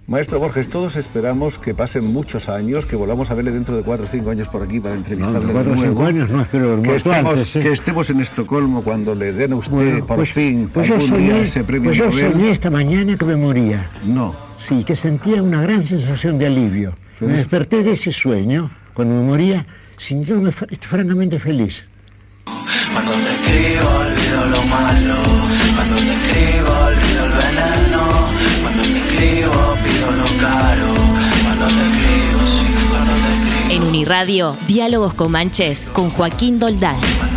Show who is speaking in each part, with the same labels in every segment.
Speaker 1: Maestro Borges, todos esperamos que pasen muchos años, que volvamos a verle dentro de 4 o 5 años por aquí para entrevistarle de
Speaker 2: 4 o 5
Speaker 1: nuevo.
Speaker 2: años no, es que lo
Speaker 1: Que
Speaker 2: muerto
Speaker 1: estemos,
Speaker 2: antes, ¿eh?
Speaker 1: que estemos en Estocolmo cuando le den a usted
Speaker 2: Bueno,
Speaker 1: por fin
Speaker 2: pues yo
Speaker 1: algún día
Speaker 2: soñé,
Speaker 1: ese premio
Speaker 2: pues yo
Speaker 1: Nobel.
Speaker 2: soñé esta mañana que me moría.
Speaker 1: No.
Speaker 2: Sí, que sentía una gran sensación de alivio.
Speaker 1: Sí.
Speaker 2: Me desperté de ese sueño, cuando me moría, sintiéndome francamente feliz.
Speaker 3: Cuando te escribo olvido lo malo, cuando te escribo olvido el veneno, cuando te escribo pido lo caro, cuando te escribo, sí, cuando te escribo.
Speaker 4: En Uniradio, Diálogos Comanches con Joaquín Doldal.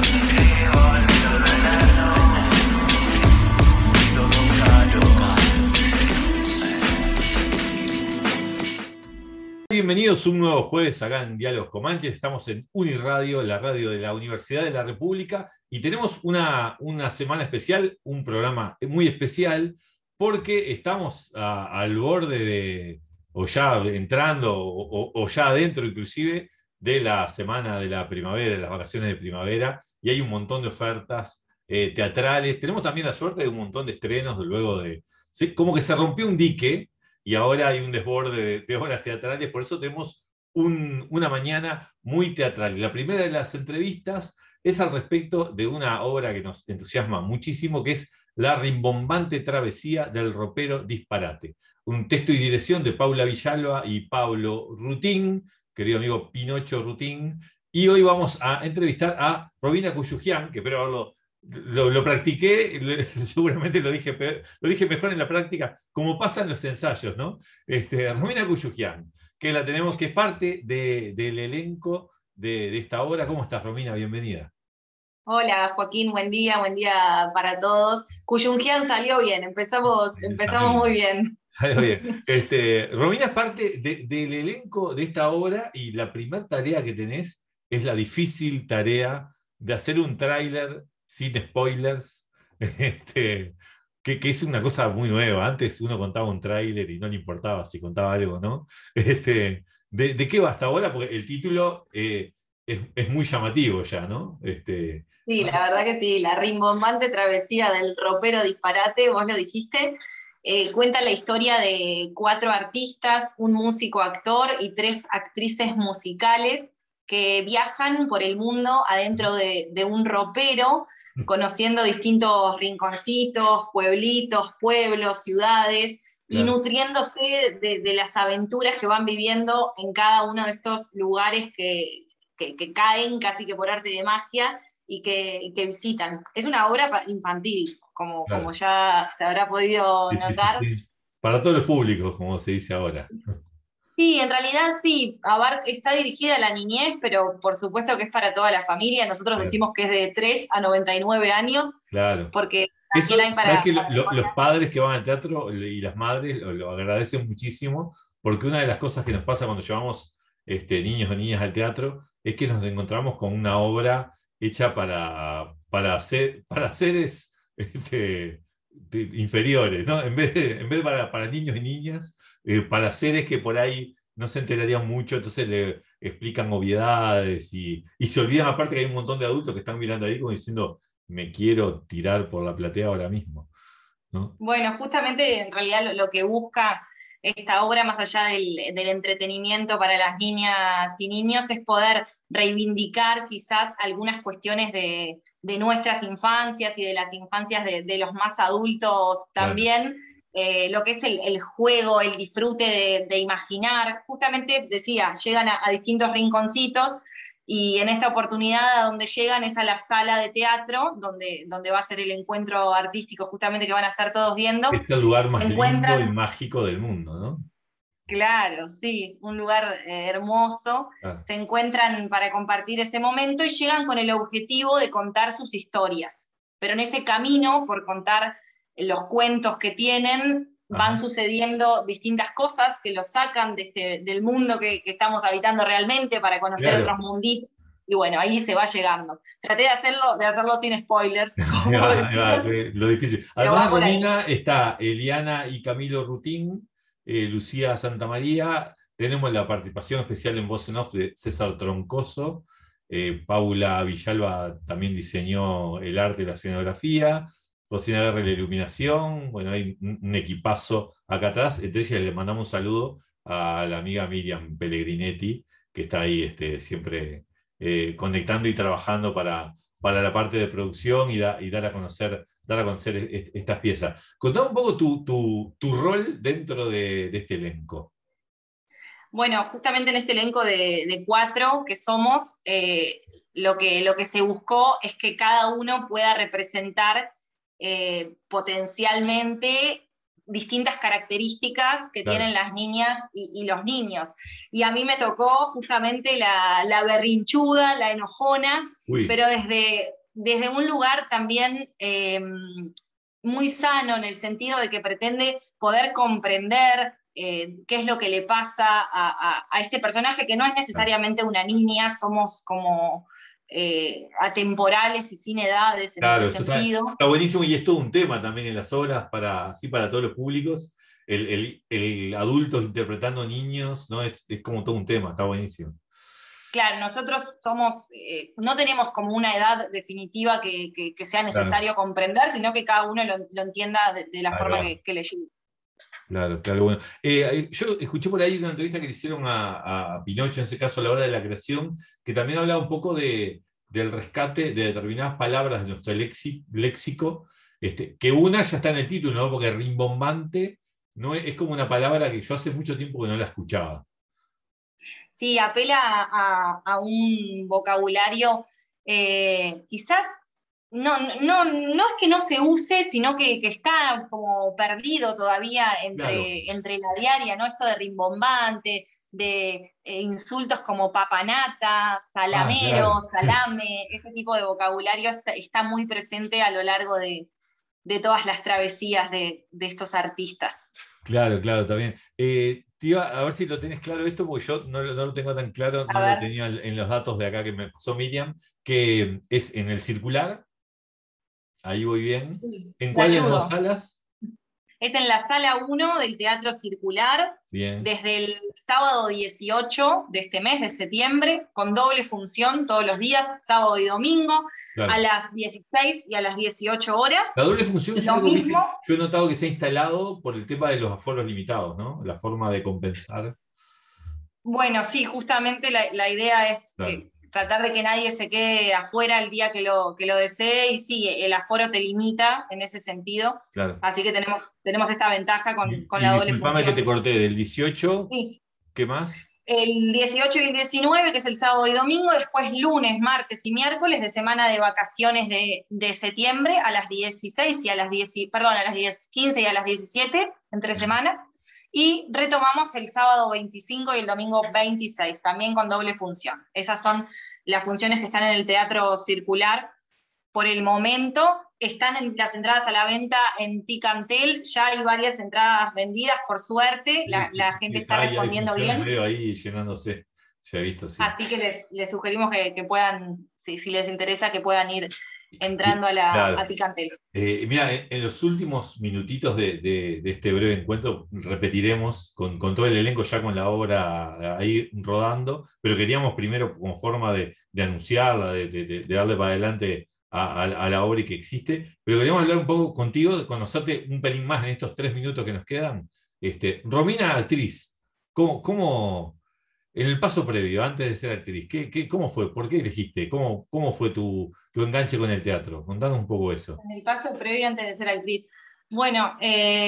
Speaker 5: Bienvenidos un nuevo jueves acá en Diálogos Comanches. Estamos en Uniradio, la radio de la Universidad de la República, y tenemos una semana especial, un programa muy especial, porque estamos al borde de, o ya entrando, o ya adentro inclusive, de la semana de la primavera, de las vacaciones de primavera, y hay un montón de ofertas teatrales. Tenemos también la suerte de un montón de estrenos, luego de... Como que se rompió un dique, y ahora hay un desborde de obras teatrales, por eso tenemos una mañana muy teatral. Y la primera de las entrevistas es al respecto de una obra que nos entusiasma muchísimo, que es La rimbombante travesía del ropero disparate. Un texto y dirección de Paula Villalba y Pablo Rutín, querido amigo Pinocho Rutín, y hoy vamos a entrevistar a Romina Cuyujian, que espero haberlo... Lo practiqué, seguramente lo dije mejor en la práctica, como pasa en los ensayos, ¿no? Romina Cuyujian, que la tenemos, que es parte del elenco de esta obra. ¿Cómo estás, Romina? Bienvenida.
Speaker 6: Hola, Joaquín, buen día para todos. Cuyungian salió bien, empezamos muy bien.
Speaker 5: Salió bien. Romina es parte del elenco de esta obra, y la primera tarea que tenés es la difícil tarea de hacer un tráiler sin spoilers, que es una cosa muy nueva. Antes uno contaba un tráiler y no le importaba si contaba algo, ¿no? ¿De qué va hasta ahora? Porque el título es muy llamativo ya, ¿no?
Speaker 6: Sí, la verdad que sí, la rimbombante travesía del ropero disparate, vos lo dijiste, cuenta la historia de 4 artistas, un músico actor y 3 actrices musicales que viajan por el mundo adentro de un ropero, conociendo distintos rinconcitos, pueblitos, pueblos, ciudades, claro, y nutriéndose de las aventuras que van viviendo en cada uno de estos lugares que caen casi que por arte de magia y que visitan. Es una obra infantil,
Speaker 5: Claro,
Speaker 6: como ya se habrá podido notar.
Speaker 5: Sí. Para todos los públicos, como se dice ahora.
Speaker 6: Sí, en realidad sí, está dirigida a la niñez, pero por supuesto que es para toda la familia. Nosotros decimos que es de 3 a 99 años,
Speaker 5: claro,
Speaker 6: porque
Speaker 5: también hay
Speaker 6: para...
Speaker 5: que los padres que van al teatro y las madres lo agradecen muchísimo, porque una de las cosas que nos pasa cuando llevamos niños o niñas al teatro es que nos encontramos con una obra hecha para seres inferiores, ¿no? En vez de para niños y niñas, para seres que por ahí no se enterarían mucho, entonces le explican obviedades y se olvidan aparte que hay un montón de adultos que están mirando ahí como diciendo, me quiero tirar por la platea ahora mismo, ¿no?
Speaker 6: Bueno, justamente en realidad lo que busca esta obra, más allá del entretenimiento para las niñas y niños, es poder reivindicar quizás algunas cuestiones de nuestras infancias y de las infancias de los más adultos también. Claro. Lo que es el juego, el disfrute de imaginar. Justamente decía, llegan a distintos rinconcitos, y en esta oportunidad a donde llegan es a la sala de teatro, donde va a ser el encuentro artístico justamente que van a estar todos viendo.
Speaker 5: Es el lugar más lindo y mágico del mundo, ¿no?
Speaker 6: Claro, sí, un lugar hermoso. Claro. Se encuentran para compartir ese momento y llegan con el objetivo de contar sus historias. Pero en ese camino, por contar los cuentos que tienen, van sucediendo distintas cosas que los sacan del mundo que estamos habitando realmente para conocer otros munditos. Y bueno, ahí se va llegando. Traté de hacerlo sin spoilers, como
Speaker 5: lo difícil. Además, Romina, está Eliana y Camilo Rutín, Lucía Santamaría. Tenemos la participación especial en voz en off de César Troncoso. Paula Villalba también diseñó el arte y la escenografía. Rosina Guerra en la iluminación, bueno, hay un equipazo acá atrás, entre ellas le mandamos un saludo a la amiga Miriam Pellegrinetti, que está ahí siempre conectando y trabajando para la parte de producción y dar a conocer estas piezas. Contame un poco tu rol dentro de este elenco.
Speaker 6: Bueno, justamente en este elenco de 4 que somos, lo que se buscó es que cada uno pueda representar potencialmente distintas características que
Speaker 5: Claro.
Speaker 6: tienen las niñas y los niños. Y a mí me tocó justamente la berrinchuda, la enojona,
Speaker 5: Uy.
Speaker 6: pero desde un lugar también muy sano, en el sentido de que pretende poder comprender qué es lo que le pasa a este personaje, que no es necesariamente una niña, somos como atemporales y sin edades en
Speaker 5: Claro,
Speaker 6: ese
Speaker 5: eso
Speaker 6: sentido.
Speaker 5: está buenísimo y es todo un tema también en las obras para todos los públicos. El adulto interpretando niños, ¿no? Es como todo un tema, está buenísimo.
Speaker 6: Claro, nosotros no tenemos como una edad definitiva que sea necesario comprender, sino que cada uno lo entienda de la forma que le llegue.
Speaker 5: Claro, bueno. Yo escuché por ahí una entrevista que le hicieron a Pinocho, en ese caso a la hora de la creación, que también hablaba un poco del rescate de determinadas palabras de nuestro léxico, que una ya está en el título, ¿no? Porque rimbombante no es como una palabra que yo hace mucho tiempo que no la escuchaba.
Speaker 6: Sí, apela a un vocabulario quizás no es que no se use, sino que está como perdido todavía entre la diaria, ¿no? Esto de rimbombante, de insultos como papanata, salamero, salame, ese tipo de vocabulario está muy presente a lo largo de todas las travesías de estos artistas.
Speaker 5: Claro, también. Te iba a ver si lo tenés claro esto, porque yo no lo tengo tan claro, no lo tenía en los datos de acá que me pasó Miriam, que es en el circular. Ahí voy bien.
Speaker 6: Sí,
Speaker 5: ¿En cuál de las dos salas?
Speaker 6: Es en la sala 1 del Teatro Circular,
Speaker 5: bien.
Speaker 6: Desde el sábado 18 de este mes de septiembre, con doble función todos los días, sábado y domingo, a las 16 y a las 18 horas.
Speaker 5: La doble función es
Speaker 6: lo
Speaker 5: algo
Speaker 6: mismo.
Speaker 5: Que yo he notado que se ha instalado por el tema de los aforos limitados, ¿no? La forma de compensar.
Speaker 6: Bueno, sí, justamente la idea es tratar de que nadie se quede afuera el día que lo desee, y sí, el aforo te limita en ese sentido, así que tenemos esta ventaja con la doble función.
Speaker 5: Disculpame que te corté, del 18,
Speaker 6: sí.
Speaker 5: ¿Qué más?
Speaker 6: El 18 y el 19, que es el sábado y domingo, después lunes, martes y miércoles de semana de vacaciones de septiembre a las 16 y a las 15 y a las 17, entre semana, y retomamos el sábado 25 y el domingo 26, también con doble función. Esas son las funciones que están en el Teatro Circular. Por el momento están las entradas a la venta en Ticantel, ya hay varias entradas vendidas, por suerte, la gente está respondiendo bien.
Speaker 5: Veo ahí llenándose, ya he visto, sí.
Speaker 6: Así que les sugerimos que puedan, si les interesa, que puedan ir entrando a Ticantel.
Speaker 5: Mira, en los últimos minutitos de este breve encuentro repetiremos con todo el elenco, ya con la obra ahí rodando, pero queríamos primero, como forma de anunciarla, de darle para adelante a la obra que existe, pero queríamos hablar un poco contigo, de conocerte un pelín más en estos 3 minutos que nos quedan. Romina, actriz, ¿cómo en el paso previo, antes de ser actriz, cómo fue? ¿Por qué elegiste? ¿Cómo fue tu enganche con el teatro? Contanos un poco eso.
Speaker 6: En el paso previo, antes de ser actriz. Bueno,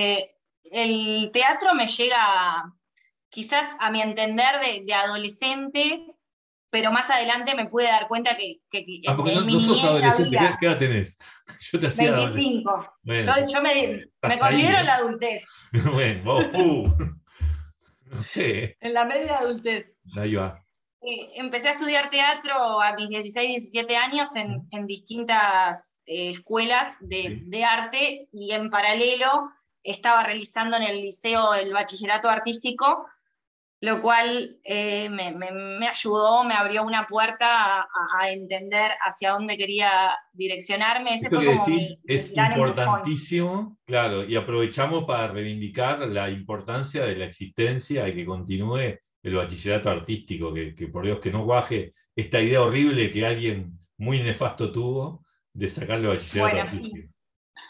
Speaker 6: el teatro me llega, quizás a mi entender, de adolescente, pero más adelante me pude dar cuenta que
Speaker 5: porque
Speaker 6: en mi
Speaker 5: no sos
Speaker 6: niñez ya
Speaker 5: adolescente.
Speaker 6: había.
Speaker 5: ¿Qué edad tenés? Yo te hacía
Speaker 6: 25.
Speaker 5: Bueno,
Speaker 6: entonces yo me considero en la adultez.
Speaker 5: Bueno, vos, no sé.
Speaker 6: En la media adultez.
Speaker 5: Ahí va.
Speaker 6: Empecé a estudiar teatro a mis 16, 17 años en distintas escuelas de arte, y en paralelo estaba realizando en el liceo el bachillerato artístico, lo cual me ayudó, me abrió una puerta a entender hacia dónde quería direccionarme. Ese
Speaker 5: Esto
Speaker 6: fue
Speaker 5: que
Speaker 6: como
Speaker 5: decís es importantísimo, claro, y aprovechamos para reivindicar la importancia de la existencia y que continúe el bachillerato artístico, que por Dios que no guaje esta idea horrible que alguien muy nefasto tuvo de sacarle bachillerato artístico.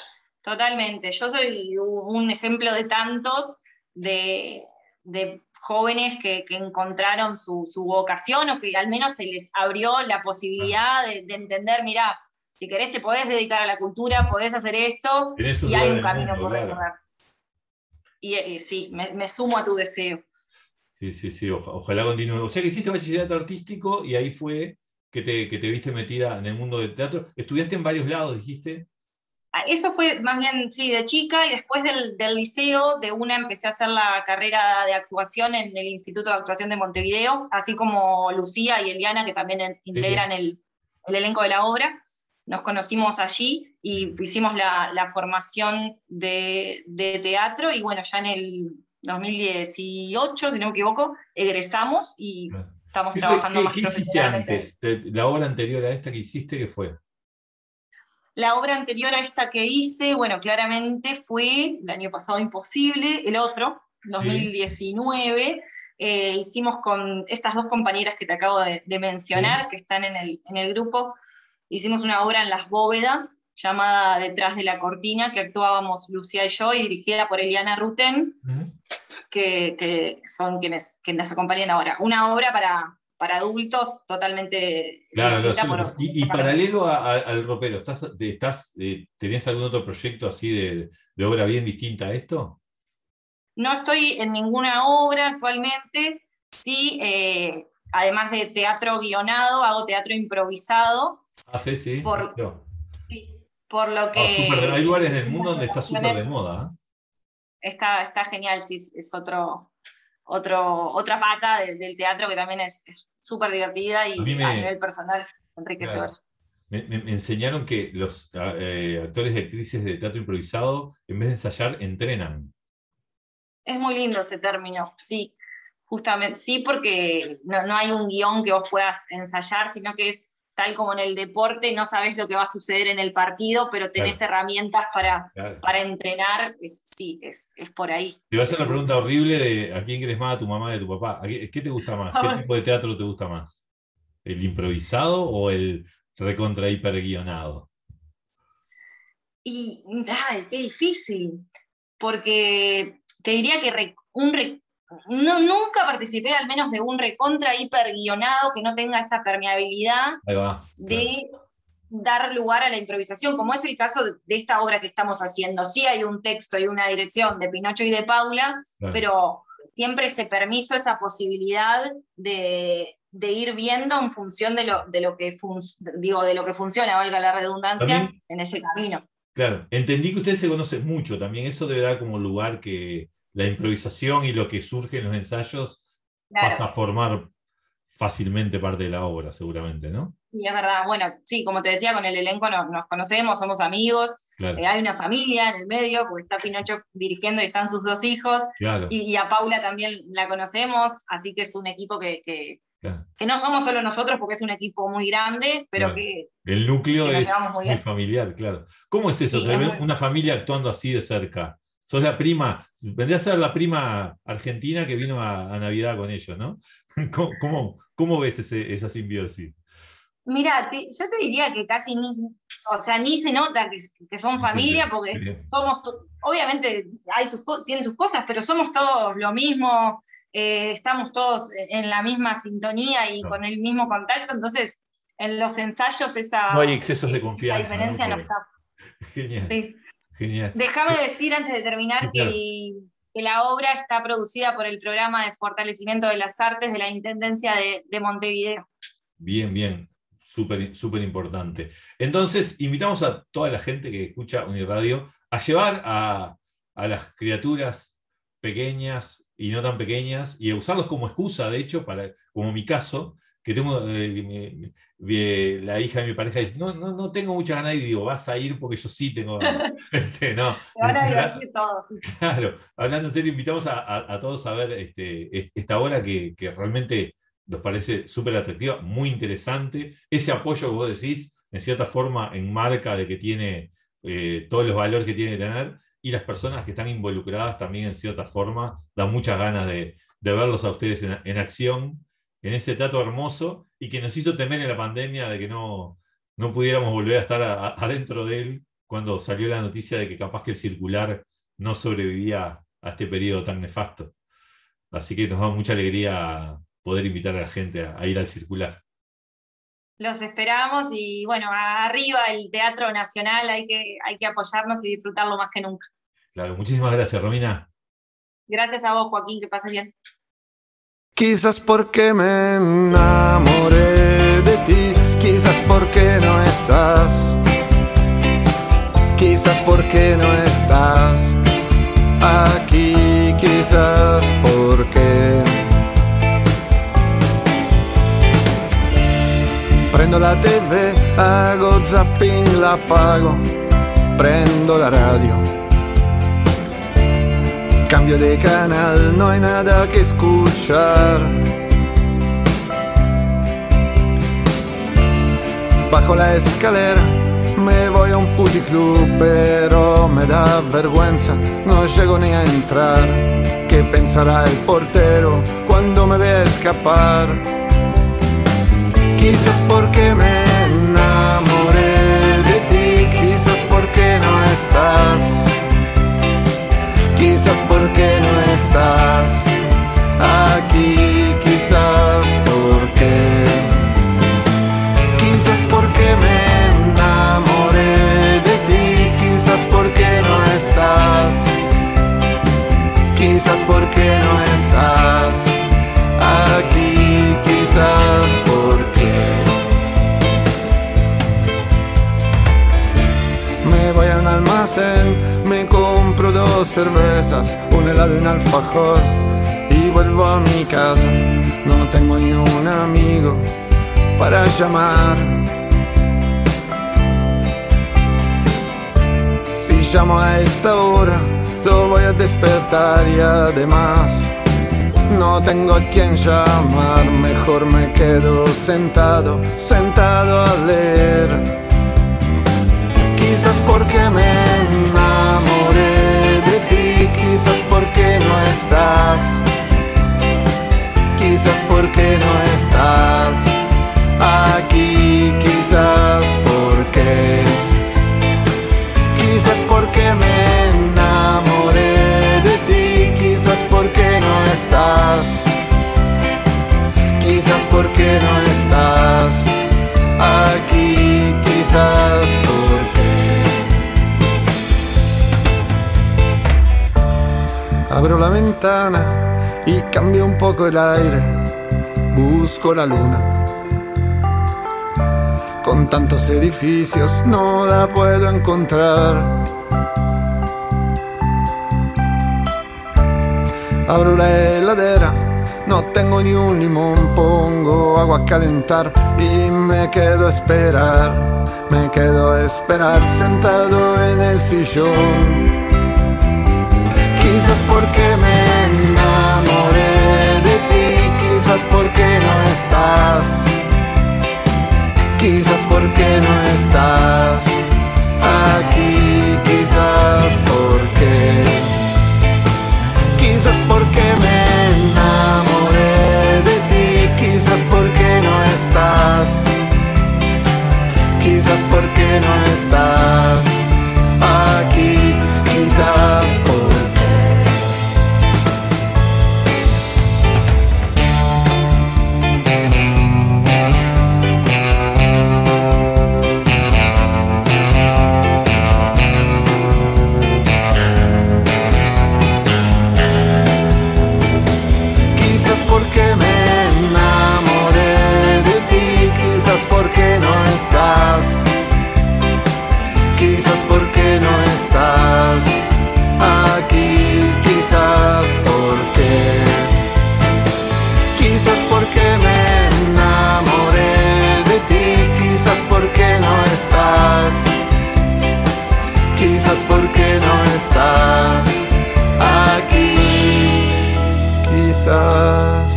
Speaker 6: Totalmente. Yo soy un ejemplo de tantos de jóvenes que encontraron su vocación o que al menos se les abrió la posibilidad de entender, mirá, si querés te podés dedicar a la cultura, podés hacer esto
Speaker 5: Tenés un
Speaker 6: y hay
Speaker 5: lugar
Speaker 6: un
Speaker 5: en el
Speaker 6: camino
Speaker 5: mundo,
Speaker 6: por
Speaker 5: claro.
Speaker 6: recorrer. Y sí, me sumo a tu deseo.
Speaker 5: Sí, ojalá continúe. O sea que hiciste bachillerato artístico y ahí fue que te viste metida en el mundo del teatro. ¿Estudiaste en varios lados, dijiste?
Speaker 6: Eso fue más bien, sí, de chica, y después del liceo, de una empecé a hacer la carrera de actuación en el Instituto de Actuación de Montevideo, así como Lucía y Eliana, que también integran el elenco de la obra. Nos conocimos allí y hicimos la formación de teatro, y bueno, ya en el 2018, si no me equivoco, egresamos y estamos trabajando más
Speaker 5: ¿Qué hiciste
Speaker 6: profesionalmente.
Speaker 5: antes? La obra anterior a esta que hiciste, ¿qué fue?
Speaker 6: La obra anterior a esta que hice, bueno, claramente fue el año pasado Imposible, el otro, 2019. Hicimos con estas dos compañeras que te acabo de mencionar, que están en el grupo, hicimos una obra en Las Bóvedas, llamada Detrás de la Cortina, que actuábamos Lucía y yo, y dirigida por Eliana Ruten, que son quienes acompañan ahora. Una obra para adultos totalmente distinta.
Speaker 5: Y paralelo al ropero, ¿tenés algún otro proyecto así de obra bien distinta a esto?
Speaker 6: No estoy en ninguna obra actualmente, sí, además de teatro guionado, hago teatro improvisado.
Speaker 5: Sí.
Speaker 6: Por lo que...
Speaker 5: hay lugares del mundo donde está súper de moda.
Speaker 6: Está genial, sí, es otra pata del teatro que también es súper divertida y a nivel personal enriquecedora.
Speaker 5: Claro. Me enseñaron que los actores y actrices de teatro improvisado, en vez de ensayar, entrenan.
Speaker 6: Es muy lindo ese término, sí, justamente, sí, porque no hay un guión que vos puedas ensayar, sino que es tal como en el deporte, no sabés lo que va a suceder en el partido, pero tenés herramientas para entrenar, sí, es por ahí.
Speaker 5: Te voy a hacer la pregunta horrible de ¿a quién querés más, a tu mamá y a tu papá? ¿Qué te gusta más? ¿Qué tipo de teatro te gusta más? ¿El improvisado o el recontra hiper guionado?
Speaker 6: Y qué difícil, porque te diría que nunca participé al menos de un recontra hiper guionado que no tenga esa permeabilidad de dar lugar a la improvisación, como es el caso de esta obra que estamos haciendo. Sí hay un texto y una dirección de Pinocho y de Paula, pero siempre ese permiso, esa posibilidad de ir viendo en función de lo que funciona, valga la redundancia, ¿también? En ese camino.
Speaker 5: Claro, entendí que ustedes se conocen mucho también, eso debe dar como lugar que la improvisación y lo que surge en los ensayos pasa a formar fácilmente parte de la obra, seguramente, ¿no?
Speaker 6: Y es verdad, bueno, sí, como te decía, con el elenco nos conocemos, somos amigos, hay una familia en el medio, porque está Pinocho dirigiendo y están sus dos hijos, y a Paula también la conocemos, así que es un equipo que no somos solo nosotros, porque es un equipo muy grande, pero que
Speaker 5: el núcleo
Speaker 6: que nos
Speaker 5: es
Speaker 6: llevamos muy bien.
Speaker 5: Muy familiar, claro. ¿Cómo es eso?
Speaker 6: Sí,
Speaker 5: una familia actuando así de cerca. Sos la prima, vendría a ser la prima argentina que vino a Navidad con ellos, ¿no? ¿Cómo ves esa simbiosis?
Speaker 6: Mira, yo te diría que casi ni se nota que son familia, porque somos, obviamente tienen sus cosas, pero somos todos lo mismo, estamos todos en la misma sintonía y con el mismo contacto, entonces en los ensayos
Speaker 5: no hay excesos de confianza.
Speaker 6: La diferencia no está.
Speaker 5: Genial.
Speaker 6: Sí.
Speaker 5: Genial.
Speaker 6: Déjame decir antes de terminar que la obra está producida por el Programa de Fortalecimiento de las Artes de la Intendencia de Montevideo.
Speaker 5: Bien. Súper importante. Entonces, invitamos a toda la gente que escucha Uniradio a llevar a las criaturas pequeñas y no tan pequeñas y a usarlos como excusa, de hecho, como mi caso, que tengo la hija de mi pareja dice, no tengo muchas ganas y digo, vas a ir porque yo sí tengo ganas. No.
Speaker 6: Se van a divertir todos.
Speaker 5: Claro, hablando en serio, invitamos a todos a ver esta obra que realmente nos parece súper atractiva, muy interesante. Ese apoyo que vos decís, en cierta forma, enmarca de que tiene todos los valores que tiene que tener, y las personas que están involucradas también, en cierta forma, dan muchas ganas de verlos a ustedes en acción, en ese teatro hermoso, y que nos hizo temer en la pandemia de que no pudiéramos volver a estar adentro de él cuando salió la noticia de que capaz que el circular no sobrevivía a este periodo tan nefasto. Así que nos da mucha alegría poder invitar a la gente a ir al circular.
Speaker 6: Los esperamos y bueno, arriba el Teatro Nacional, hay que apoyarnos y disfrutarlo más que nunca.
Speaker 5: Claro, muchísimas gracias, Romina.
Speaker 6: Gracias a vos, Joaquín, que pases bien.
Speaker 7: Quizás porque me enamoré de ti, quizás porque no estás, quizás porque no estás aquí, quizás porque prendo la TV, hago zapping, la apago, prendo la radio, cambio de canal, no hay nada que escuchar. Bajo la escalera, me voy a un puticlub, pero me da vergüenza, no llego ni a entrar. ¿Qué pensará el portero cuando me vea escapar? Quizás porque me enamoré de ti, quizás porque no estás, quizás porque no estás aquí, quizás porque me enamoré de ti, quizás porque no estás, quizás porque no estás aquí, quizás porque me voy a un almacén, me compro 2 cervezas, un helado y un alfajor y vuelvo a mi casa. No tengo ni un amigo para llamar. Si llamo a esta hora, lo voy a despertar y además no tengo a quien llamar. Mejor me quedo sentado a leer. Quizás porque me enamoré de ti, quizás porque no estás, quizás porque no estás aquí, quizás porque me enamoré de ti, quizás porque no estás, quizás porque no estás aquí, quizás porque abro la ventana y cambio un poco el aire, busco la luna. Con tantos edificios no la puedo encontrar. Abro la heladera, no tengo ni un limón, pongo agua a calentar y me quedo a esperar sentado en el sillón. Quizás porque me enamoré de ti, quizás porque no estás, quizás porque no estás aquí, quizás porque me enamoré de ti, quizás porque no estás, quizás porque no estás aquí, quizás porque me enamoré de ti, quizás porque no estás, quizás porque no estás aquí, quizás porque me enamoré de ti, quizás porque no estás, quizás porque no estás aquí, quizás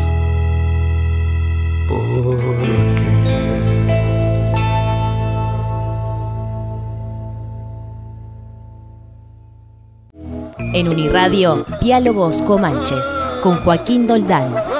Speaker 4: En Uniradio, Diálogos Comanches, con Joaquín Doldán.